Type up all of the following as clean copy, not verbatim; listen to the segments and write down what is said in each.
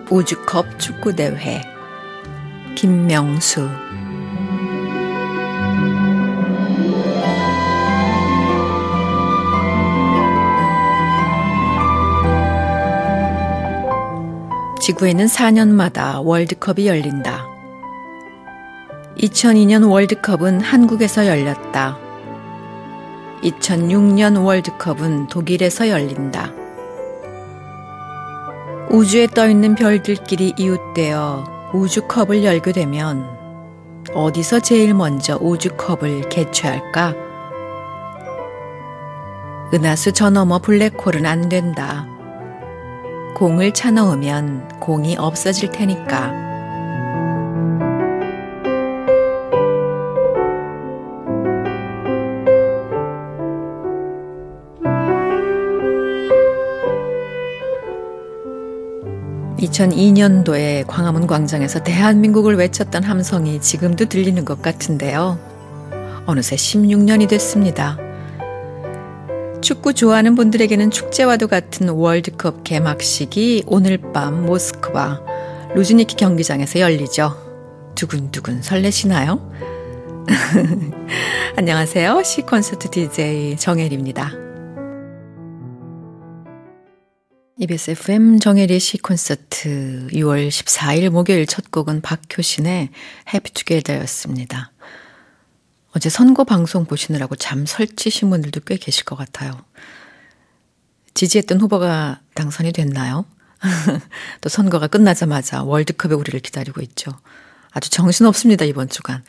우주컵 축구대회 김명수. 지구에는 4년마다 월드컵이 열린다. 2002년 월드컵은 한국에서 열렸다. 2006년 월드컵은 독일에서 열린다. 우주에 떠있는 별들끼리 이웃되어 우주컵을 열게 되면 어디서 제일 먼저 우주컵을 개최할까? 은하수 저 너머 블랙홀은 안 된다. 공을 차 넣으면 공이 없어질 테니까. (2002년도에) 광화문 광장에서 대한민국을 외쳤던 함성이 지금도 들리는 것 같은데요. 어느새 16년이 됐습니다. 축구 좋아하는 분들에게는 축제와도 같은 월드컵 개막식이 오늘 밤 모스크바 루즈니키 경기장에서 열리죠. 두근두근 설레시나요? 안녕하세요. 시콘서트 DJ 정혜리입니다. EBS FM 정혜리의 시콘서트 6월 14일 목요일 첫 곡은 박효신의 해피투게더였습니다. 어제 선거 방송 보시느라고 잠 설치신 분들도 꽤 계실 것 같아요. 지지했던 후보가 당선이 됐나요? 또 선거가 끝나자마자 월드컵에 우리를 기다리고 있죠. 아주 정신없습니다, 이번 주간.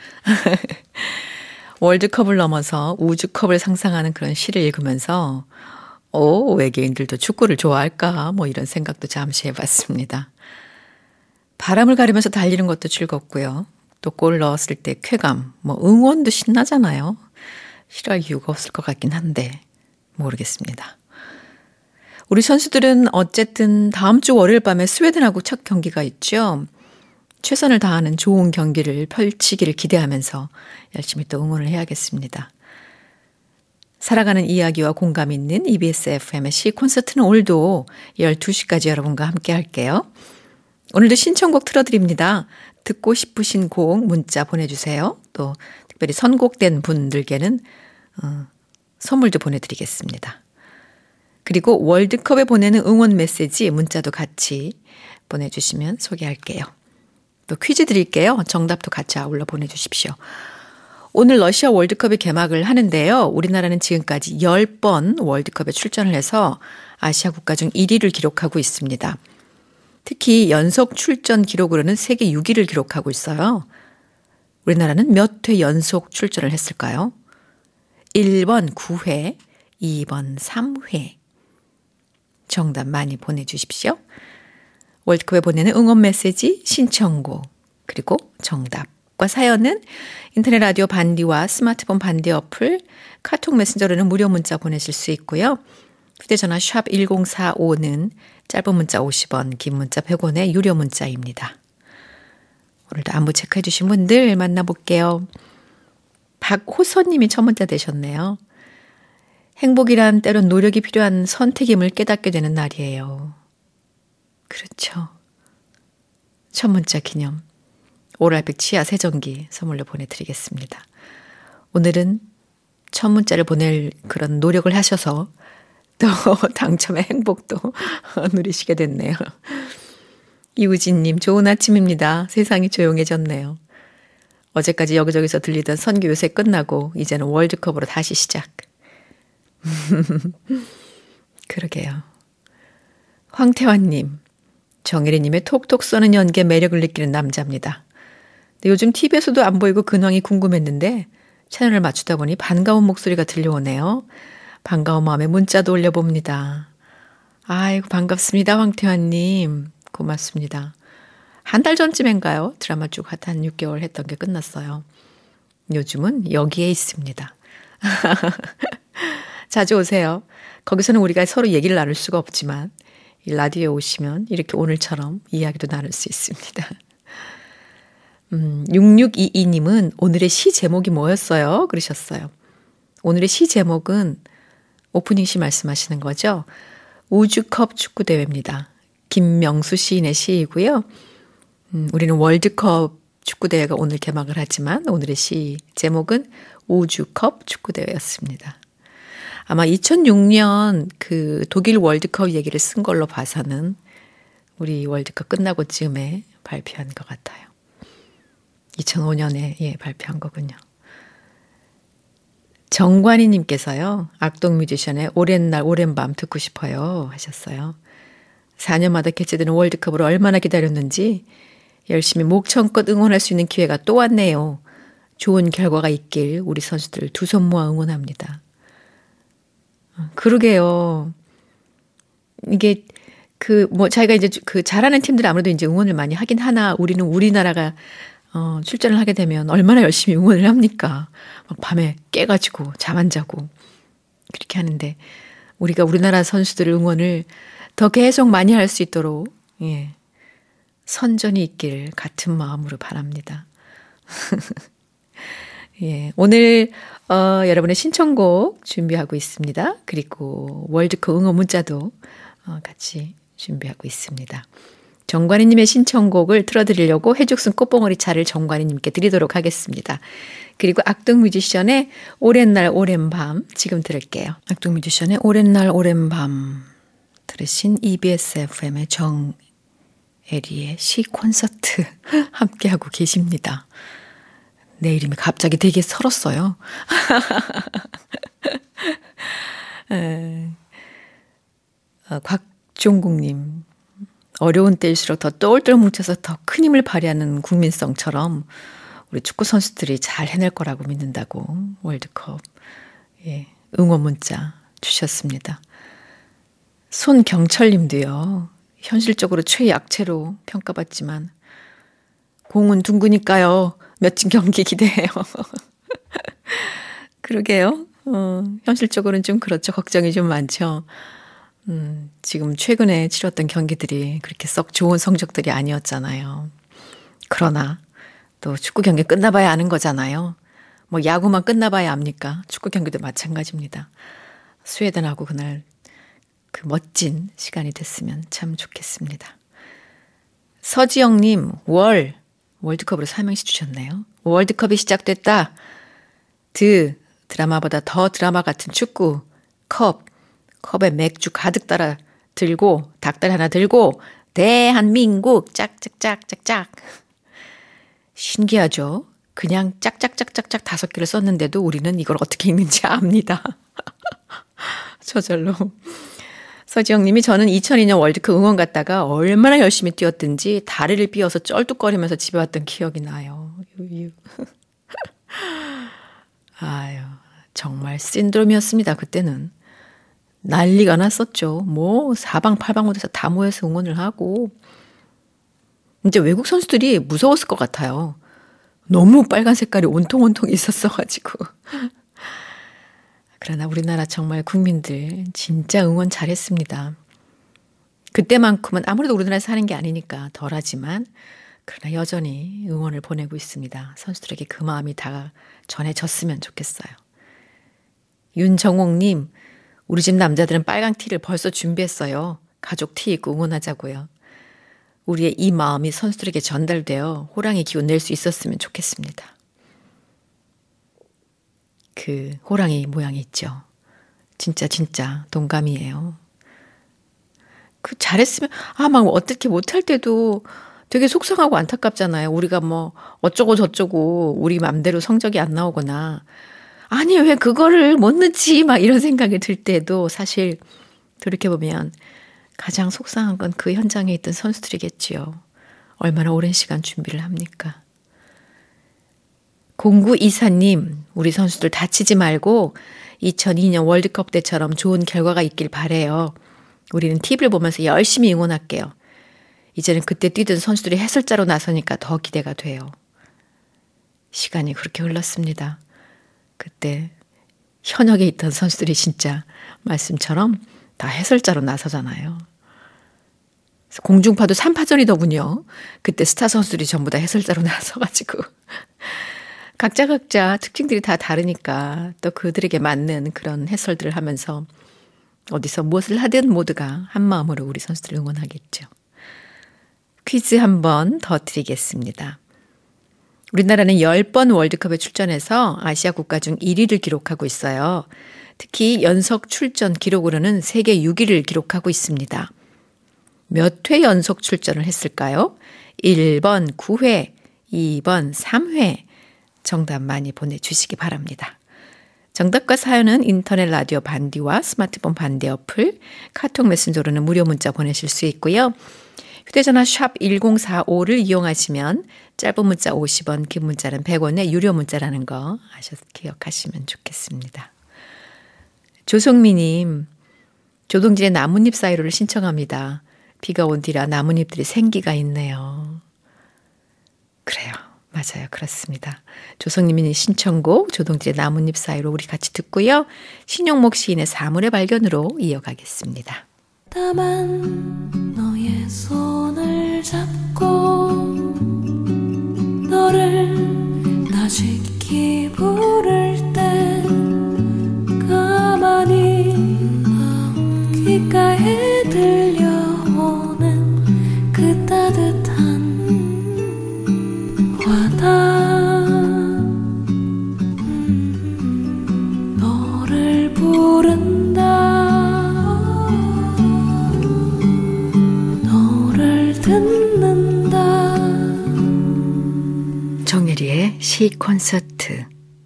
월드컵을 넘어서 우주컵을 상상하는 그런 시를 읽으면서 외계인들도 축구를 좋아할까? 이런 생각도 잠시 해봤습니다. 바람을 가리면서 달리는 것도 즐겁고요. 또 골 넣었을 때 쾌감, 응원도 신나잖아요. 싫어할 이유가 없을 것 같긴 한데 모르겠습니다. 우리 선수들은 어쨌든 다음 주 월요일 밤에 스웨덴하고 첫 경기가 있죠. 최선을 다하는 좋은 경기를 펼치기를 기대하면서 열심히 또 응원을 해야겠습니다. 살아가는 이야기와 공감 있는 EBS FM의 시콘서트는 오늘도 12시까지 여러분과 함께 할게요. 오늘도 신청곡 틀어드립니다. 듣고 싶으신 곡 문자 보내주세요. 또 특별히 선곡된 분들께는 선물도 보내드리겠습니다. 그리고 월드컵에 보내는 응원 메시지 문자도 같이 보내주시면 소개할게요. 또 퀴즈 드릴게요. 정답도 같이 아울러 보내주십시오. 오늘 러시아 월드컵이 개막을 하는데요. 우리나라는 지금까지 10번 월드컵에 출전을 해서 아시아 국가 중 1위를 기록하고 있습니다. 특히 연속 출전 기록으로는 세계 6위를 기록하고 있어요. 우리나라는 몇 회 연속 출전을 했을까요? 1번 9회, 2번 3회. 정답 많이 보내주십시오. 월드컵에 보내는 응원 메시지, 신청곡, 그리고 정답과 사연은 인터넷 라디오 반디와 스마트폰 반디 어플, 카톡 메신저로는 무료 문자 보내실 수 있고요. 휴대전화 샵 1045는 짧은 문자 50원, 긴 문자 100원의 유료 문자입니다. 오늘도 안부 체크해 주신 분들 만나볼게요. 박호선님이 첫 문자 되셨네요. 행복이란 때론 노력이 필요한 선택임을 깨닫게 되는 날이에요. 그렇죠. 첫 문자 기념 오랄백 치아 세정기 선물로 보내드리겠습니다. 오늘은 첫 문자를 보낼 그런 노력을 하셔서 또 당첨의 행복도 누리시게 됐네요. 이우진님 좋은 아침입니다. 세상이 조용해졌네요. 어제까지 여기저기서 들리던 선교 요새 끝나고 이제는 월드컵으로 다시 시작. 그러게요. 황태환님, 정혜리님의 톡톡 쏘는 연기에 매력을 느끼는 남자입니다. 근데 요즘 TV에서도 안 보이고 근황이 궁금했는데 채널을 맞추다 보니 반가운 목소리가 들려오네요. 반가운 마음에 문자도 올려봅니다. 아이고 반갑습니다. 황태환님 고맙습니다. 한 달 전쯤인가요? 드라마 쭉 한 6개월 했던 게 끝났어요. 요즘은 여기에 있습니다. 자주 오세요. 거기서는 우리가 서로 얘기를 나눌 수가 없지만 이 라디오에 오시면 이렇게 오늘처럼 이야기도 나눌 수 있습니다. 6622님은 오늘의 시 제목이 뭐였어요? 그러셨어요. 오늘의 시 제목은 오프닝 시 말씀하시는 거죠? 우주컵 축구대회입니다. 김명수 시인의 시이고요. 우리는 월드컵 축구대회가 오늘 개막을 하지만 오늘의 시 제목은 우주컵 축구대회였습니다. 아마 2006년 그 독일 월드컵 얘기를 쓴 걸로 봐서는 우리 월드컵 끝나고 쯤에 발표한 것 같아요. 2005년에 발표한 거군요. 정관희 님께서요. 악동 뮤지션의 오랜 날 오랜 밤 듣고 싶어요 하셨어요. 4년마다 개최되는 월드컵을 얼마나 기다렸는지 열심히 목청껏 응원할 수 있는 기회가 또 왔네요. 좋은 결과가 있길 우리 선수들 두 손 모아 응원합니다. 그러게요. 이게 자기가 이제 잘하는 팀들 아무래도 이제 응원을 많이 하긴 하나 우리는 우리나라가 출전을 하게 되면 얼마나 열심히 응원을 합니까? 막 밤에 깨가지고 잠 안 자고 그렇게 하는데 우리가 우리나라 선수들 응원을 더 계속 많이 할 수 있도록 선전이 있길 같은 마음으로 바랍니다. 오늘 여러분의 신청곡 준비하고 있습니다. 그리고 월드컵 응원 문자도 같이 준비하고 있습니다. 정관희님의 신청곡을 틀어드리려고 해죽순 꽃봉오리 차를 정관희님께 드리도록 하겠습니다. 그리고 악동 뮤지션의 오랜 날 오랜 밤 지금 들을게요. 악동 뮤지션의 오랜 날 오랜 밤 들으신 EBS FM의 정애리의 시 콘서트 함께하고 계십니다. 내 이름이 갑자기 되게 설었어요. 곽종국님, 어려운 때일수록 더 똘똘 뭉쳐서 더 큰 힘을 발휘하는 국민성처럼 우리 축구 선수들이 잘 해낼 거라고 믿는다고 월드컵 응원 문자 주셨습니다. 손경철님도요. 현실적으로 최약체로 평가받지만 공은 둥그니까요. 멋진 경기 기대해요. 그러게요. 현실적으로는 좀 그렇죠. 걱정이 좀 많죠. 지금 최근에 치렀던 경기들이 그렇게 썩 좋은 성적들이 아니었잖아요. 그러나 또 축구 경기 끝나봐야 아는 거잖아요. 뭐 야구만 끝나봐야 압니까? 축구 경기도 마찬가지입니다. 스웨덴하고 그날 그 멋진 시간이 됐으면 참 좋겠습니다. 서지영님, 월드컵으로 삼행시 주셨네요. 월드컵이 시작됐다. 드라마보다 더 드라마 같은 축구. 컵에 맥주 가득 따라 들고 닭다리 하나 들고 대한민국 짝짝짝짝짝. 신기하죠? 그냥 짝짝짝짝짝 5개를 썼는데도 우리는 이걸 어떻게 읽는지 압니다. 저절로. 서지영님이 저는 2002년 월드컵 응원 갔다가 얼마나 열심히 뛰었든지 다리를 삐어서 쩔뚝거리면서 집에 왔던 기억이 나요. 아유, 정말 신드롬이었습니다. 그때는. 난리가 났었죠. 뭐 사방팔방으로서 다 모여서 응원을 하고. 이제 외국 선수들이 무서웠을 것 같아요. 너무 빨간 색깔이 온통 있었어가지고. 그러나 우리나라 정말 국민들 진짜 응원 잘했습니다. 그때만큼은 아무래도 우리나라에서 사는 게 아니니까 덜하지만 그러나 여전히 응원을 보내고 있습니다. 선수들에게 그 마음이 다 전해졌으면 좋겠어요. 윤정옥님, 우리 집 남자들은 빨강 티를 벌써 준비했어요. 가족 티 입고 응원하자고요. 우리의 이 마음이 선수들에게 전달되어 호랑이 기운 낼 수 있었으면 좋겠습니다. 그 호랑이 모양이 있죠. 진짜 동감이에요. 그 잘했으면 막 어떻게 못할 때도 되게 속상하고 안타깝잖아요. 우리가 뭐 어쩌고 저쩌고 우리 맘대로 성적이 안 나오거나 아니 왜 그거를 못 넣지 막 이런 생각이 들 때도 사실 돌이켜보면 가장 속상한 건 그 현장에 있던 선수들이겠지요. 얼마나 오랜 시간 준비를 합니까? 0924님, 우리 선수들 다치지 말고 2002년 월드컵 때처럼 좋은 결과가 있길 바래요. 우리는 TV를 보면서 열심히 응원할게요. 이제는 그때 뛰던 선수들이 해설자로 나서니까 더 기대가 돼요. 시간이 그렇게 흘렀습니다. 그때 현역에 있던 선수들이 진짜 말씀처럼 다 해설자로 나서잖아요. 공중파도 3파전이더군요. 그때 스타 선수들이 전부 다 해설자로 나서가지고 각자 특징들이 다 다르니까 또 그들에게 맞는 그런 해설들을 하면서 어디서 무엇을 하든 모두가 한 마음으로 우리 선수들을 응원하겠죠. 퀴즈 한 번 더 드리겠습니다. 우리나라는 10번 월드컵에 출전해서 아시아 국가 중 1위를 기록하고 있어요. 특히 연속 출전 기록으로는 세계 6위를 기록하고 있습니다. 몇 회 연속 출전을 했을까요? 1번 9회, 2번 3회. 정답 많이 보내주시기 바랍니다. 정답과 사연은 인터넷 라디오 반디와 스마트폰 반디 어플, 카톡 메신저로는 무료 문자 보내실 수 있고요. 휴대전화 샵 1045를 이용하시면 짧은 문자 50원, 긴 문자는 100원의 유료 문자라는 거 기억하시면 좋겠습니다. 조성미님, 조동진의 나뭇잎 사이로를 신청합니다. 비가 온 뒤라 나뭇잎들이 생기가 있네요. 그래요. 맞아요. 그렇습니다. 조성님이 신청곡 조동진의 나뭇잎 사이로 우리 같이 듣고요. 신용목 시인의 사물의 발견으로 이어가겠습니다. 다만 너의 손을 잡고 너를 나짓기 부를 때 가만히 귓가에 들려오는 그 따뜻한 너를 부른다 너를 듣는다 정혜리의 시 콘서트.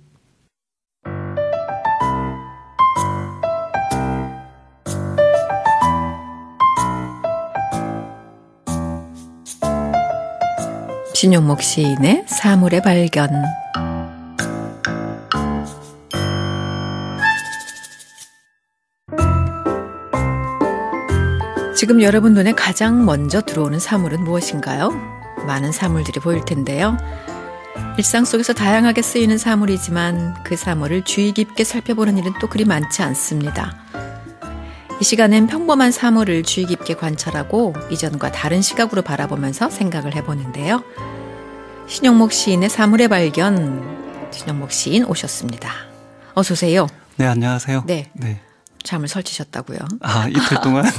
신용목 시인의 사물의 발견. 지금 여러분 눈에 가장 먼저 들어오는 사물은 무엇인가요? 많은 사물들이 보일 텐데요. 일상 속에서 다양하게 쓰이는 사물이지만 그 사물을 주의 깊게 살펴보는 일은 또 그리 많지 않습니다. 이 시간엔 평범한 사물을 주의 깊게 관찰하고 이전과 다른 시각으로 바라보면서 생각을 해보는데요. 신용목 시인의 사물의 발견, 신용목 시인 오셨습니다. 어서 오세요. 네, 안녕하세요. 네. 네. 잠을 설치셨다고요? 아, 이틀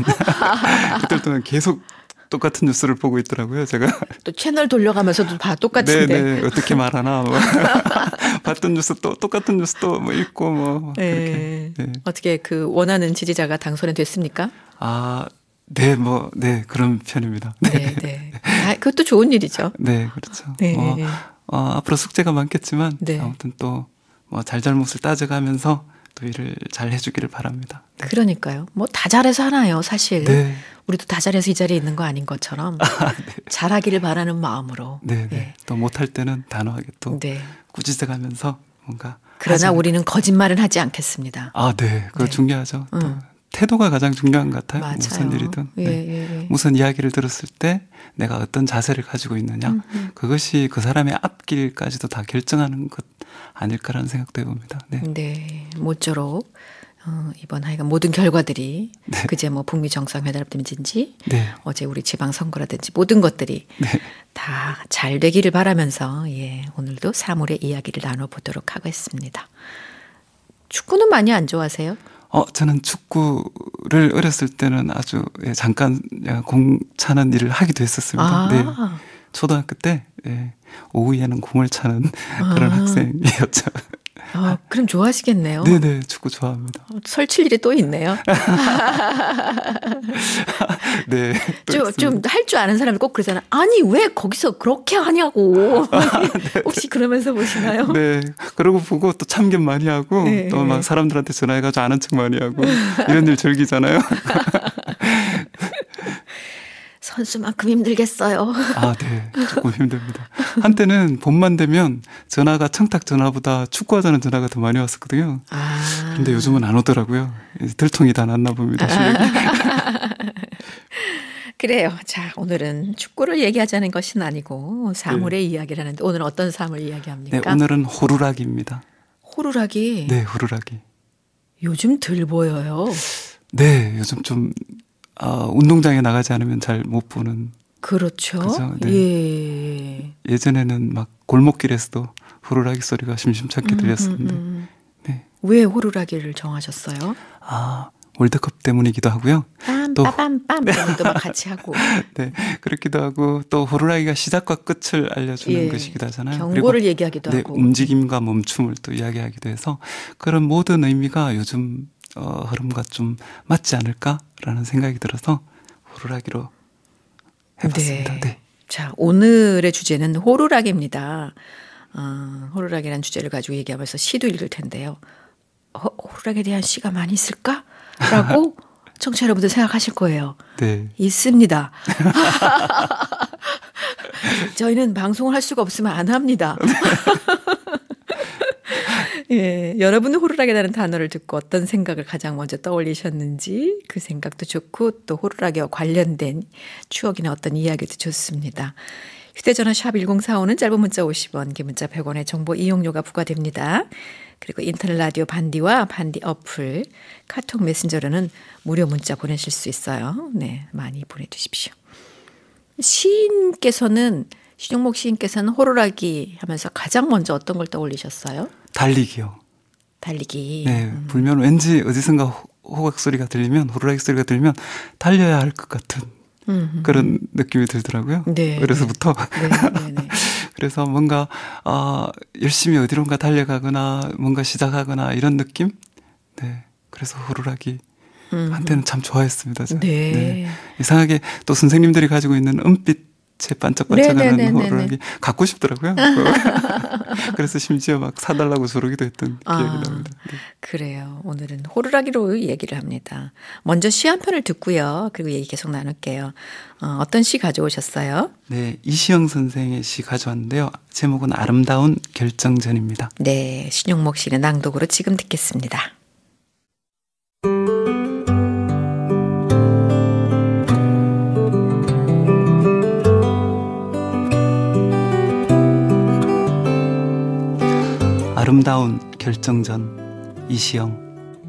동안 계속 똑같은 뉴스를 보고 있더라고요, 제가. 또 채널 돌려가면서도 똑같은데. 네, 어떻게 말하나. 뭐. 봤던 뉴스 똑같은 뉴스 뭐 읽고 뭐. 네. 그렇게. 네. 어떻게 그 원하는 지지자가 당선이 됐습니까? 아, 네, 그런 편입니다. 네, 네. 그것도 좋은 일이죠. 네, 그렇죠. 네. 앞으로 숙제가 많겠지만 네. 아무튼 또 뭐 잘잘못을 따져가면서 또 일을 잘 해주기를 바랍니다. 네. 그러니까요. 뭐 다 잘해서 하나요, 사실. 네. 우리도 다 잘해서 이 자리에 있는 거 아닌 것처럼 네. 잘하기를 바라는 마음으로. 네, 네. 또 못할 때는 단호하게 또 네. 꾸짖어가면서 뭔가. 그러나 우리는 거짓말은 하지 않겠습니다. 아, 네. 그거 네. 중요하죠. 또 태도가 가장 중요한 것 같아요. 맞아요. 무슨 일이든. 예, 네. 예. 무슨 이야기를 들었을 때 내가 어떤 자세를 가지고 있느냐. 그것이 그 사람의 앞길까지도 다 결정하는 것 아닐까라는 생각도 해봅니다. 네. 네. 모쪼록 이번 하여간 모든 결과들이 네. 그제 뭐 북미 정상회담이든지 네. 어제 우리 지방선거라든지 모든 것들이 네. 다 잘 되기를 바라면서 오늘도 사물의 이야기를 나눠보도록 하겠습니다. 축구는 많이 안 좋아하세요? 저는 축구를 어렸을 때는 아주 잠깐 공 차는 일을 하기도 했었습니다. 네. 초등학교 때 오후에는 공을 차는 그런 학생이었죠. 그럼 좋아하시겠네요. 네네, 축구 좋아합니다. 설칠 일이 또 있네요. 네. 좀 할 줄 아는 사람이 꼭 그러잖아요. 아니 왜 거기서 그렇게 하냐고. 혹시 그러면서 보시나요? 네. 그러고 보고 또 참견 많이 하고 네. 또 막 사람들한테 전화해가지고 아는 척 많이 하고 이런 일 즐기잖아요. 선수만큼 힘들겠어요. 아, 네. 조금 힘듭니다. 한때는 봄만 되면 전화가 청탁 전화보다 축구하자는 전화가 더 많이 왔었거든요. 근데 요즘은 안 오더라고요. 들통이 다 났나 봅니다. 그래요. 자, 오늘은 축구를 얘기하자는 것은 아니고 사물의 이야기를 하는데 오늘 어떤 사물 이야기합니까? 네, 오늘은 호루라기입니다. 호루라기? 네, 호루라기. 요즘 덜 보여요. 네, 요즘 좀 운동장에 나가지 않으면 잘 못 보는. 그렇죠. 그죠? 네. 예. 예전에는 막 골목길에서도 호루라기 소리가 심심찮게 들렸었는데. 네. 왜 호루라기를 정하셨어요? 월드컵 때문이기도 하고요. 또 빰빰빰 또 막 같이 하고. 네, 그렇기도 하고 또 호루라기가 시작과 끝을 알려주는 예, 것이기도 하잖아요. 경고를 그리고 얘기하기도 네, 하고. 움직임과 멈춤을 또 이야기하기도 해서 그런 모든 의미가 요즘 흐름과 좀 맞지 않을까라는 생각이 들어서 호루라기로 해봤습니다. 네. 네. 자, 오늘의 주제는 호루라기입니다. 호루라기라는 주제를 가지고 얘기하면서 시도 읽을 텐데요. 호루라기에 대한 시가 많이 있을까? 라고 청취자 여러분들 생각하실 거예요. 네. 있습니다. 저희는 방송을 할 수가 없으면 안 합니다. 예, 여러분은 호루라기라는 단어를 듣고 어떤 생각을 가장 먼저 떠올리셨는지 그 생각도 좋고 또 호루라기와 관련된 추억이나 어떤 이야기도 좋습니다. 휴대전화 샵 1045는 짧은 문자 50원, 긴 문자 100원의 정보 이용료가 부과됩니다. 그리고 인터넷 라디오 반디와 반디 어플, 카톡 메신저로는 무료 문자 보내실 수 있어요. 네, 많이 보내주십시오. 신용목 시인께서는 호루라기 하면서 가장 먼저 어떤 걸 떠올리셨어요? 달리기요. 달리기. 네, 불면 왠지 어디선가 호각 소리가 들리면 호루라기 소리가 들리면 달려야 할 것 같은 그런 느낌이 들더라고요. 네, 그래서부터 네. 그래서 뭔가 열심히 어디론가 달려가거나 뭔가 시작하거나 이런 느낌. 네, 그래서 호루라기 한때는 참 좋아했습니다. 저는. 네. 네. 이상하게 또 선생님들이 가지고 있는 은빛 제 반짝반짝하는 네네네네네. 호루라기 갖고 싶더라고요. 그래서 심지어 막 사달라고 조르기도 했던 기억이 납니다. 네. 그래요. 오늘은 호루라기로 얘기를 합니다. 먼저 시 한 편을 듣고요. 그리고 얘기 계속 나눌게요. 어떤 시 가져오셨어요? 네, 이시영 선생의 시 가져왔는데요. 제목은 아름다운 결정전입니다. 네, 신용목 씨의 낭독으로 지금 듣겠습니다. 아름다운 결정전, 이시영.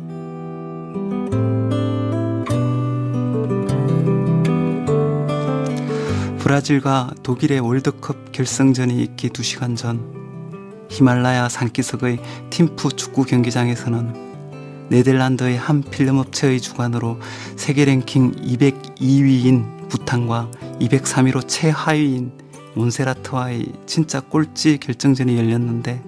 브라질과 독일의 월드컵 결승전이 있기 2시간 전 히말라야 산기슭의 팀프 축구 경기장에서는 네덜란드의 한 필름업체의 주관으로 세계 랭킹 202위인 부탄과 203위로 최하위인 몬세라트와의 진짜 꼴찌 결정전이 열렸는데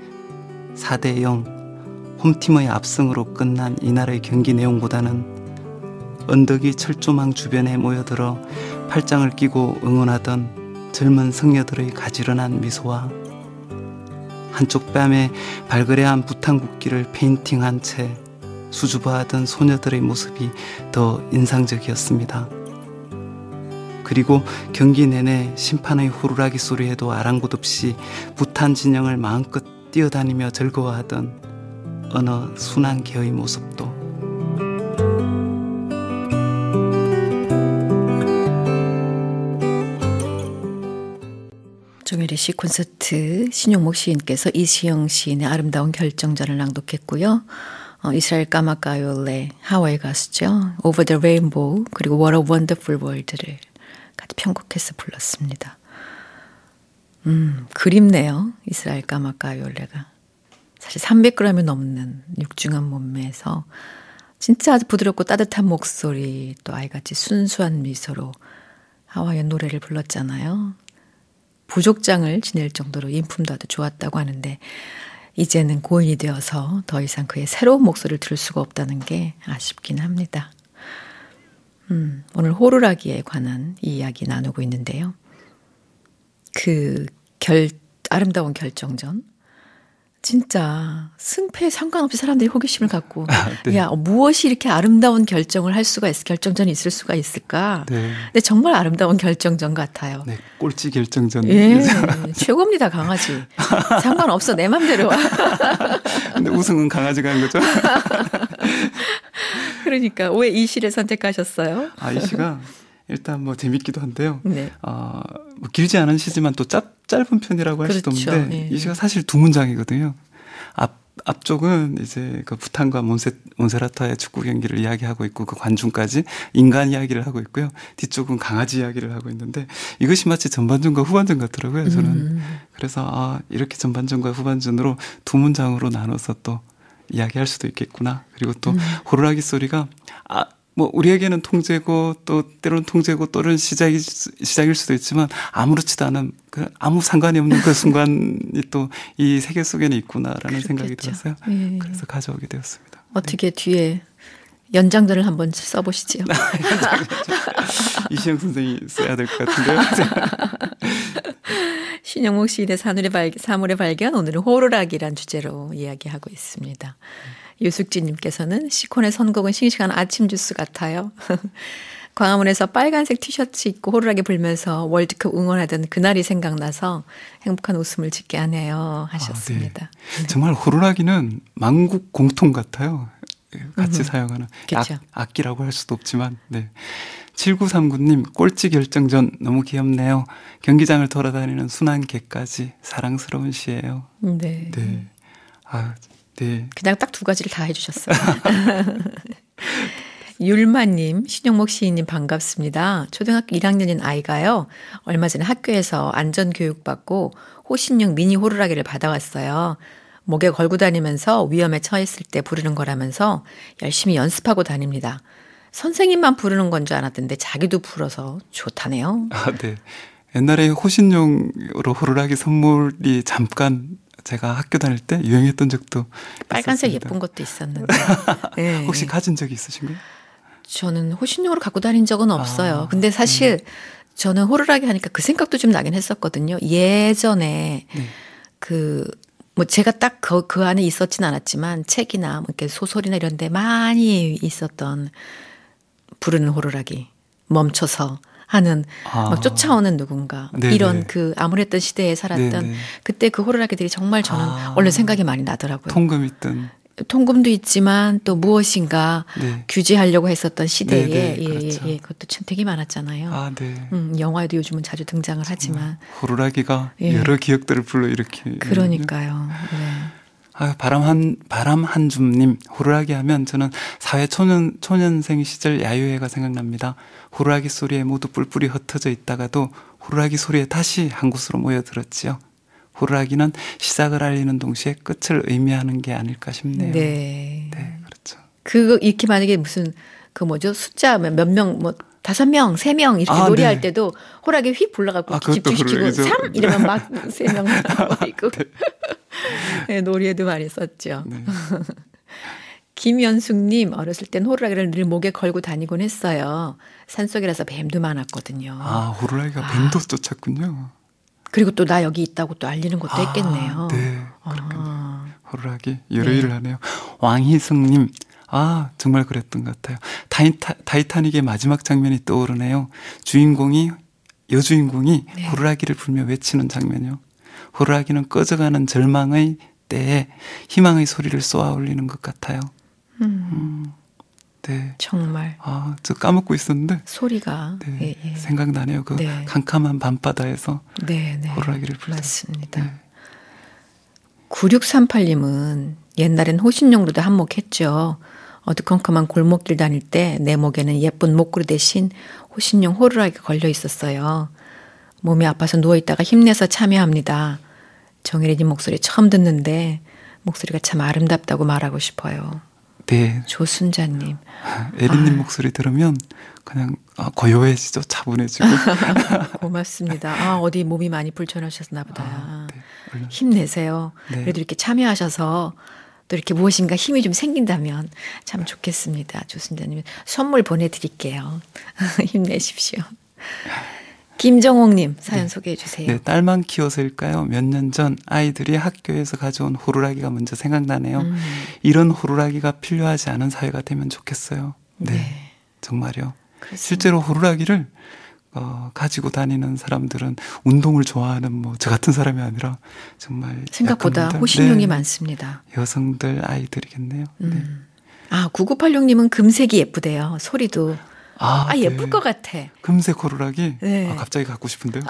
4대0 홈팀의 압승으로 끝난 이날의 경기 내용보다는 언덕이 철조망 주변에 모여들어 팔짱을 끼고 응원하던 젊은 성녀들의 가지런한 미소와 한쪽 뺨에 발그레한 부탄국기를 페인팅한 채 수줍어하던 소녀들의 모습이 더 인상적이었습니다. 그리고 경기 내내 심판의 호루라기 소리에도 아랑곳 없이 부탄 진영을 마음껏 뛰어다니며 즐거워하던 어느 순한 개의 모습도. 조미래 시 콘서트 신용목 시인께서 이시영 시인의 아름다운 결정전을 낭독했고요. 이스라엘 까마까요레 하와이 가수죠. Over the Rainbow 그리고 What a Wonderful World를 같이 편곡해서 불렀습니다. 그립네요. 이스라엘 까마까요레가. 사실 300g이 넘는 육중한 몸매에서 진짜 아주 부드럽고 따뜻한 목소리 또 아이같이 순수한 미소로 하와이의 노래를 불렀잖아요. 부족장을 지낼 정도로 인품도 아주 좋았다고 하는데 이제는 고인이 되어서 더 이상 그의 새로운 목소리를 들을 수가 없다는 게 아쉽긴 합니다. 오늘 호루라기에 관한 이야기 나누고 있는데요. 아름다운 결정전. 진짜 승패에 상관없이 사람들이 호기심을 갖고 네. 야 무엇이 이렇게 아름다운 결정을 할 수가 결정전이 있을 수가 있을까? 네. 근데 정말 아름다운 결정전 같아요. 네, 꼴찌 결정전. 예, 최고입니다, 강아지. 상관없어, 내 맘대로. 근데 우승은 강아지가 한 거죠? 그러니까 왜 이 시를 선택하셨어요? 이 시가 일단 뭐 재밌기도 한데요. 네. 뭐 길지 않은 시지만 또 짧은 편이라고 할 수도 그렇죠. 없는데 네. 이 시가 사실 2문장이거든요. 앞쪽은 이제 그 부탄과 몬세라타의 축구 경기를 이야기하고 있고 그 관중까지 인간 이야기를 하고 있고요. 뒤쪽은 강아지 이야기를 하고 있는데 이것이 마치 전반전과 후반전 같더라고요. 저는. 그래서 이렇게 전반전과 후반전으로 2문장으로 나눠서 또 이야기할 수도 있겠구나. 그리고 또 호루라기 소리가 뭐 우리에게는 통제고 또 때로는 통제고 또는 시작일 수도 있지만 아무렇지도 않은 아무 상관이 없는 그 순간이 또 이 세계 속에는 있구나라는 생각이 들었어요. 예. 그래서 가져오게 되었습니다. 어떻게 뒤에 연장전을 한번 써보시죠. 이시영 선생이 써야 될 것 같은데요. 신영목 시인의 사물의 발견, 오늘은 호루라기란 주제로 이야기하고 있습니다. 유숙진님께서는 시콘의 선곡은 싱싱한 아침 주스 같아요. 광화문에서 빨간색 티셔츠 입고 호루라기 불면서 월드컵 응원하던 그날이 생각나서 행복한 웃음을 짓게 하네요 하셨습니다. 네. 정말 호루라기는 만국 공통 같아요. 같이 사용하는 그렇죠. 악기라고 할 수도 없지만 7939님 꼴찌 결정전 너무 귀엽네요. 경기장을 돌아다니는 순한 개까지 사랑스러운 시예요. 네. 네. 네. 그냥 딱 두 가지를 다 해주셨어요. 율마님, 신영목 시인님 반갑습니다. 초등학교 1학년인 아이가요. 얼마 전에 학교에서 안전교육받고 호신용 미니 호루라기를 받아왔어요. 목에 걸고 다니면서 위험에 처했을 때 부르는 거라면서 열심히 연습하고 다닙니다. 선생님만 부르는 건 줄 알았던데 자기도 불어서 좋다네요. 네. 옛날에 호신용으로 호루라기 선물이 잠깐 제가 학교 다닐 때 유행했던 적도 빨간색 있었습니다. 예쁜 것도 있었는데. 네. 혹시 가진 적이 있으신가요? 저는 호신용으로 갖고 다닌 적은 없어요. 근데 사실 저는 호루라기 하니까 그 생각도 좀 나긴 했었거든요. 예전에 뭐 제가 딱 그 안에 있었진 않았지만 책이나 뭐 이렇게 소설이나 이런 데 많이 있었던 부르는 호루라기 멈춰서 하는 막 쫓아오는 누군가 네네. 이런 그 암울했던 시대에 살았던 네네. 그때 그 호루라기들이 정말 저는 원래 생각이 많이 나더라고요. 통금 있던 통금도 있지만 또 무엇인가 네. 규제하려고 했었던 시대에 네네, 그렇죠. 그것도 참 되게 많았잖아요. 네. 영화에도 요즘은 자주 등장을 하지만 호루라기가 예. 여러 기억들을 불러일으키는 그러니까요. 네. 바람 한 줌님 호루라기 하면 저는 사회 초년생 시절 야유회가 생각납니다. 호루라기 소리에 모두 뿔뿔이 흩어져 있다가도 호루라기 소리에 다시 한 곳으로 모여들었지요. 호루라기는 시작을 알리는 동시에 끝을 의미하는 게 아닐까 싶네요. 네. 네, 그렇죠. 그거 이렇게 만약에 무슨 숫자 몇 명 뭐 5명, 3명 이렇게 노래할 네. 때도 호루라기 휙 불러갖고 그것도 집중시키고 부르죠. 3 이러면 막 3명 나와있고 네, 놀이에도 많이 썼죠. 네. 김연숙님 어렸을 땐 호루라기를 늘 목에 걸고 다니곤 했어요. 산속이라서 뱀도 많았거든요. 호루라기가 뱀도 쫓았군요. 그리고 또 나 여기 있다고 또 알리는 것도 했겠네요. 네, 그렇군요. 호루라기 여러 일을 하네요. 왕희승님, 정말 그랬던 것 같아요. 타이타닉의 마지막 장면이 떠오르네요. 여주인공이 네. 호루라기를 불며 외치는 장면이요. 호루라기는 꺼져가는 절망의 때에 희망의 소리를 쏘아 올리는 것 같아요. 네. 정말. 저 까먹고 있었는데. 소리가. 네, 예. 생각나네요. 그 네. 캄캄한 밤바다에서 네. 호루라기를 불죠. 맞습니다. 네. 9638님은 옛날엔 호신용으로도 한몫했죠. 어두컴컴한 골목길 다닐 때 내 목에는 예쁜 목걸이 대신 호신용 호루라기가 걸려 있었어요. 몸이 아파서 누워있다가 힘내서 참여합니다. 정혜리님 목소리 처음 듣는데 목소리가 참 아름답다고 말하고 싶어요. 네. 조순자님. 에린님 목소리 들으면 그냥 고요해지죠. 차분해지고. 고맙습니다. 어디 몸이 많이 불편하셨나 보다. 네. 힘내세요. 네. 그래도 이렇게 참여하셔서 또 이렇게 무엇인가 힘이 좀 생긴다면 참 좋겠습니다. 조순자님 선물 보내드릴게요. 힘내십시오. 김정옥님 사연 소개해 주세요. 네, 딸만 키워서일까요? 몇 년 전 아이들이 학교에서 가져온 호루라기가 먼저 생각나네요. 이런 호루라기가 필요하지 않은 사회가 되면 좋겠어요. 네. 정말요. 그렇습니다. 실제로 호루라기를 가지고 다니는 사람들은 운동을 좋아하는 저 같은 사람이 아니라 정말 생각보다 약한 분들, 호신용이 네, 많습니다. 여성들 아이들이겠네요. 네. 9986님은 금색이 예쁘대요. 소리도. 네. 예쁠 것 같아. 금색 호루라기? 네. 갑자기 갖고 싶은데요.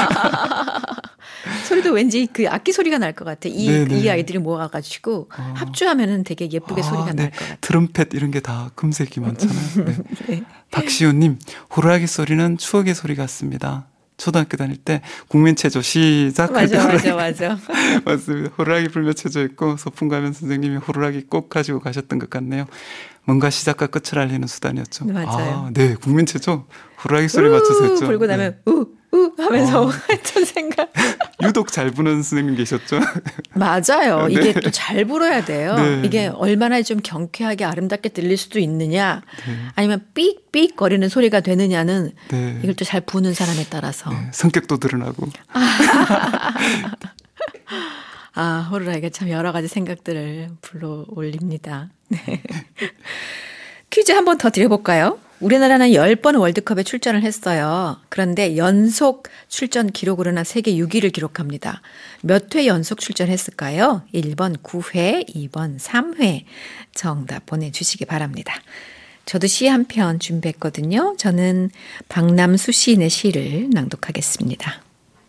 소리도 왠지 그 악기 소리가 날 것 같아. 네네. 이 아이들이 모아가지고 합주하면은 되게 예쁘게 소리가 날 것 같아. 트럼펫 이런 게 다 금색이 많잖아요. 네. 네. 박시우님, 호루라기 소리는 추억의 소리 같습니다. 초등학교 다닐 때 국민체조 시작 할 때 맞아. 맞습니다. 호루라기 불며 체조했고 소풍 가면 선생님이 호루라기 꼭 가지고 가셨던 것 같네요. 뭔가 시작과 끝을 알리는 수단이었죠. 맞아요. 네, 국민체조 호루라기 소리 맞춰서 했죠. 불고 나면 하면서 했던 생각. 유독 잘 부는 선생님 계셨죠? 맞아요. 네. 이게 또 잘 불어야 돼요. 네. 이게 얼마나 좀 경쾌하게 아름답게 들릴 수도 있느냐, 네. 아니면 삑삑 거리는 소리가 되느냐는 네. 이걸 또 잘 부는 사람에 따라서. 네, 성격도 드러나고. 호루라기가 참 여러 가지 생각들을 불러올립니다. 네. 퀴즈 한 번 더 드려볼까요? 우리나라는 10번 월드컵에 출전을 했어요. 그런데 연속 출전 기록으로는 세계 6위를 기록합니다. 몇 회 연속 출전했을까요? 1번 9회, 2번 3회. 정답 보내주시기 바랍니다. 저도 시 한 편 준비했거든요. 저는 박남수 시인의 시를 낭독하겠습니다.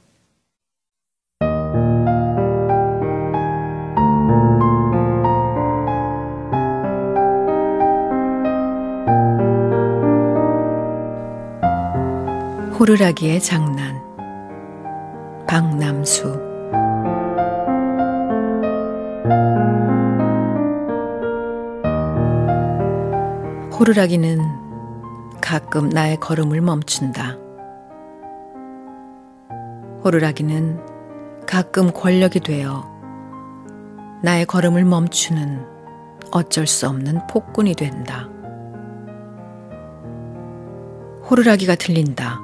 호루라기의 장난. 박남수. 호루라기는 가끔 나의 걸음을 멈춘다. 호루라기는 가끔 권력이 되어 나의 걸음을 멈추는 어쩔 수 없는 폭군이 된다. 호루라기가 들린다.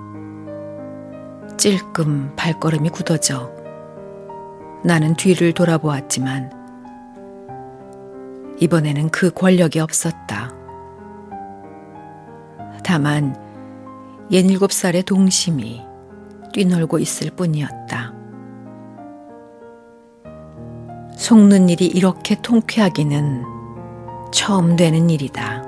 찔끔 발걸음이 굳어져 나는 뒤를 돌아보았지만 이번에는 그 권력이 없었다. 다만 67살의 동심이 뛰놀고 있을 뿐이었다. 속는 일이 이렇게 통쾌하기는 처음 되는 일이다.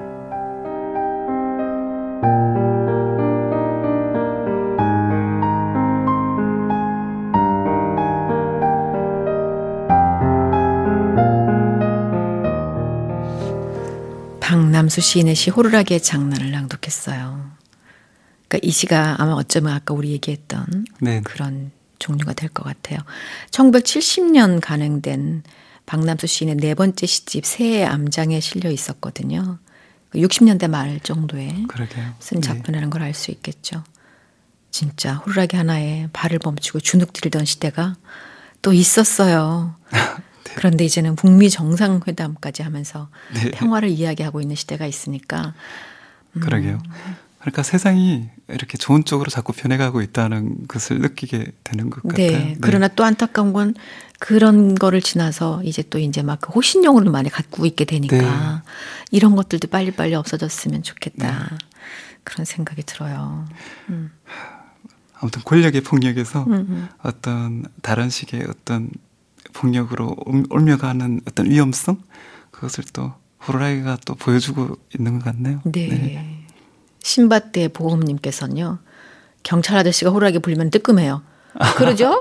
박남수 시인의 시 호루라기의 장난을 낭독했어요. 그러니까 이 시가 아마 어쩌면 아까 우리 얘기했던 네. 그런 종류가 될 것 같아요. 1970년 간행된 박남수 시인의 네 번째 시집 새해 암장에 실려 있었거든요. 60년대 말 정도에 그러게요. 쓴 작품이라는 걸 알 수 있겠죠. 진짜 호루라기 하나에 발을 멈추고 주눅 들던 시대가 또 있었어요. 네. 그런데 이제는 북미 정상회담까지 하면서 네. 평화를 이야기하고 있는 시대가 있으니까. 그러게요. 그러니까 세상이 이렇게 좋은 쪽으로 자꾸 변해가고 있다는 것을 느끼게 되는 것 같아요. 네. 그러나 또 안타까운 건 그런 거를 지나서 이제 또 이제 막 그 호신용으로 많이 갖고 있게 되니까 네. 이런 것들도 빨리빨리 없어졌으면 좋겠다. 그런 생각이 들어요. 아무튼 권력의 폭력에서 어떤 다른 식의 어떤 폭력으로 옮겨가는 어떤 위험성, 그것을 또 호루라기가 또 보여주고 있는 것 같네요. 네. 네. 신밧대 보험님께서는요, 경찰 아저씨가 호루라기 불면 뜨끔해요. 그러죠?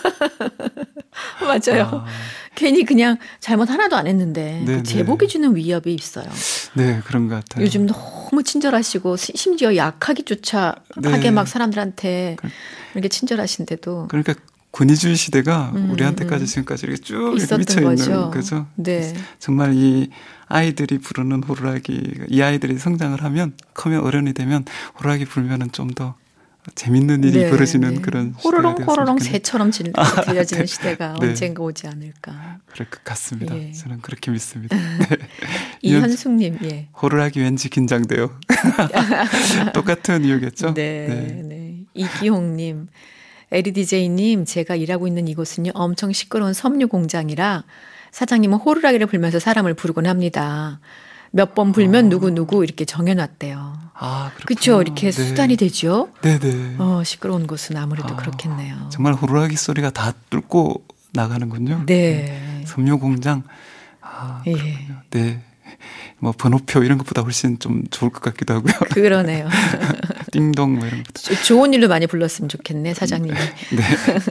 맞아요. 괜히 그냥 잘못 하나도 안 했는데 그 제복이 주는 위협이 있어요. 네, 그런 것 같아요. 요즘 너무 친절하시고 심지어 약하기조차 하게 막 사람들한테 이렇게 친절하신데도. 그러니까 권위주의 시대가 우리한테까지 지금까지 이렇게 쭉 이렇게 미쳐 있는 거죠. 네. 정말 이 아이들이 부르는 호루라기, 이 아이들이 성장을 하면 크면 어른이 되면 호루라기 불면은 좀 더 재밌는 일이 벌어지는 그런 호로롱 시대가 호로롱 되었으면 새처럼 들려지는 네. 시대가 네. 언젠가 오지 않을까. 그럴 것 같습니다. 예. 저는 그렇게 믿습니다. 네. 이현숙님, 예. 호루라기 왠지 긴장돼요. 똑같은 이유겠죠? 네. 이기홍님, 에리디제이님, 제가 일하고 있는 이곳은요 엄청 시끄러운 섬유 공장이라 사장님은 호루라기를 불면서 사람을 부르곤 합니다. 몇 번 불면 누구 이렇게 정해놨대요. 그렇죠. 이렇게 수단이 되죠. 네네. 시끄러운 곳은 아무래도 그렇겠네요. 정말 호루라기 소리가 다 뚫고 나가는군요. 네. 섬유 공장. 예. 네. 뭐 번호표 이런 것보다 훨씬 좀 좋을 것 같기도 하고요. 그러네요. 띵동 뭐 이런 것도. 좋은 일로 많이 불렀으면 좋겠네, 사장님이. 네.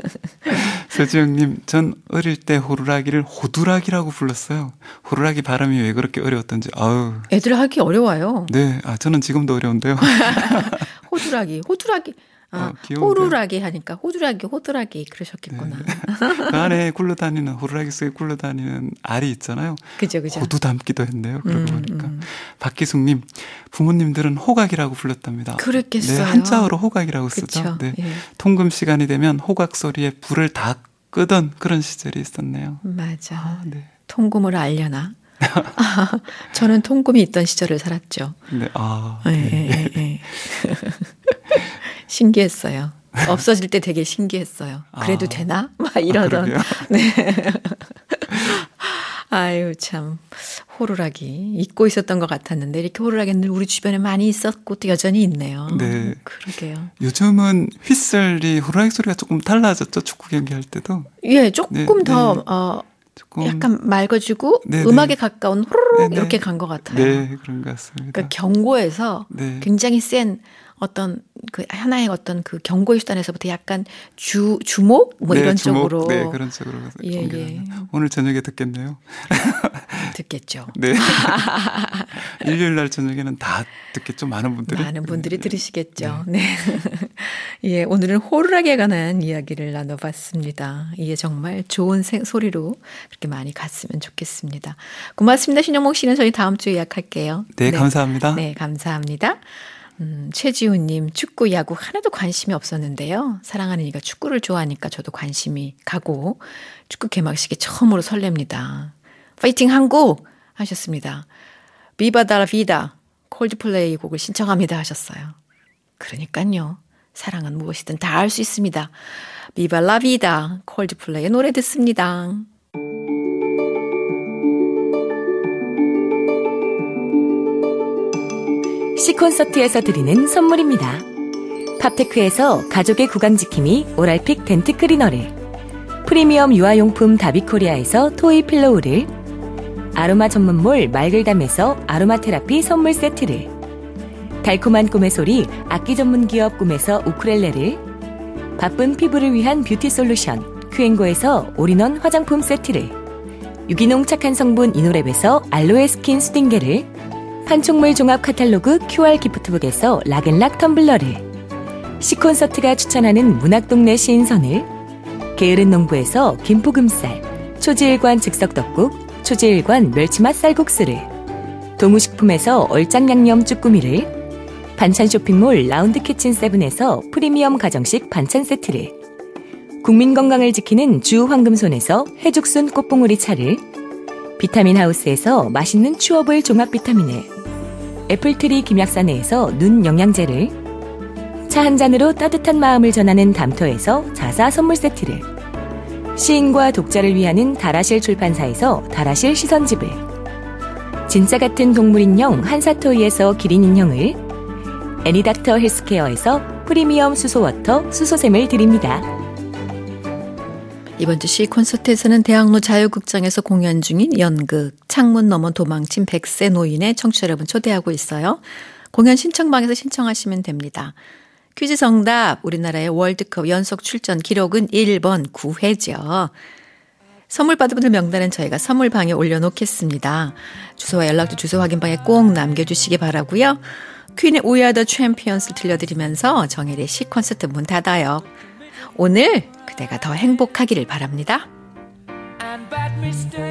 서지영님, 전 어릴 때 호루라기를 호두라기라고 불렀어요. 호루라기 발음이 왜 그렇게 어려웠던지. 애들 하기 어려워요. 네, 저는 지금도 어려운데요. 호두라기. 귀여운데. 호루라기 하니까 호두라기 그러셨겠구나. 네. 그 안에 굴러다니는 호루라기 속에 굴러다니는 알이 있잖아요. 그죠. 호두 담기도 했네요. 그러고 보니까. 박기숙님, 부모님들은 호각이라고 불렀답니다. 그랬겠어요. 네, 한자어로 호각이라고 쓰죠. 네. 예. 통금 시간이 되면 호각 소리에 불을 다 끄던 그런 시절이 있었네요. 맞아. 네. 통금을 알려나? 저는 통금이 있던 시절을 살았죠. 네. 네. 신기했어요. 없어질 때 되게 신기했어요. 그래도 되나? 막 이러던. 네. 아유, 참. 호루라기. 잊고 있었던 것 같았는데, 이렇게 호루라기는 늘 우리 주변에 많이 있었고, 또 여전히 있네요. 네. 그러게요. 요즘은 휘슬이 호루라기 소리가 조금 달라졌죠. 축구 경기할 때도. 예, 조금 더, 조금 약간 맑아지고, 음악에 가까운 호루룩 이렇게 간 것 같아요. 네, 그런 것 같습니다. 그러니까 경고에서 굉장히 센 어떤 그 하나의 어떤 그 경고의 수단에서부터 약간 주목 뭐 이런 주목, 쪽으로 그런 쪽으로 예. 오늘 저녁에 듣겠네요. 듣겠죠. 네. 일요일 날 저녁에는 다 듣겠죠. 많은 분들이 들으시겠죠. 네. 예, 오늘은 호루라기에 관한 이야기를 나눠봤습니다. 이게 정말 좋은 소리로 그렇게 많이 갔으면 좋겠습니다. 고맙습니다. 신영목 씨는 저희 다음 주에 예약할게요. 네, 감사합니다. 네, 감사합니다. 최지훈님, 축구, 야구 하나도 관심이 없었는데요. 사랑하는 이가 축구를 좋아하니까 저도 관심이 가고 축구 개막식에 처음으로 설렙니다. 파이팅 한국! 하셨습니다. 비바 다 비다 콜드플레이 곡을 신청합니다 하셨어요. 그러니까요. 사랑은 무엇이든 다 할 수 있습니다. 비바 라 비다 콜드플레이의 노래 듣습니다. C콘서트에서 드리는 선물입니다. 팝테크에서 가족의 구강지킴이 오랄픽 덴트 클리너를, 프리미엄 유아용품 다비코리아에서 토이 필로우를, 아로마 전문몰 말글담에서 아로마 테라피 선물 세트를, 달콤한 꿈의 소리 악기 전문 기업 꿈에서 우쿨렐레를, 바쁜 피부를 위한 뷰티 솔루션 큐앤고에서 올인원 화장품 세트를, 유기농 착한 성분 이노랩에서 알로에 스킨 수딩게를, 판촉물 종합 카탈로그 QR 기프트북에서 락앤락 텀블러를, C콘서트가 추천하는 문학동네 시인선을, 게으른 농부에서 김포금쌀, 초지일관 즉석떡국, 초지일관 멸치맛 쌀국수를, 동우식품에서 얼짱양념 쭈꾸미를, 반찬 쇼핑몰 라운드키친 세븐에서 프리미엄 가정식 반찬 세트를, 국민 건강을 지키는 주 황금손에서 해죽순 꽃봉오리 차를, 비타민 하우스에서 맛있는 추어볼 종합 비타민을, 애플트리 김약사내에서 눈 영양제를, 차 한 잔으로 따뜻한 마음을 전하는 담터에서 자사 선물 세트를, 시인과 독자를 위하는 다라실 출판사에서 다라실 시선집을, 진짜 같은 동물 인형 한사토이에서 기린 인형을, 애니닥터 헬스케어에서 프리미엄 수소워터 수소샘을 드립니다. 이번 주 C콘서트에서는 대학로 자유극장에서 공연 중인 연극 창문 너머 도망친 100세 노인의 청취자 여러분 초대하고 있어요. 공연 신청방에서 신청하시면 됩니다. 퀴즈 정답, 우리나라의 월드컵 연속 출전 기록은 1번 9회죠. 선물 받은 분들 명단은 저희가 선물방에 올려놓겠습니다. 주소와 연락처 주소 확인방에 꼭 남겨주시기 바라고요. 퀸의 We Are The Champions를 들려드리면서 정혜리의 C콘서트 문 닫아요. 오늘 그대가 더 행복하기를 바랍니다. And bad mistakes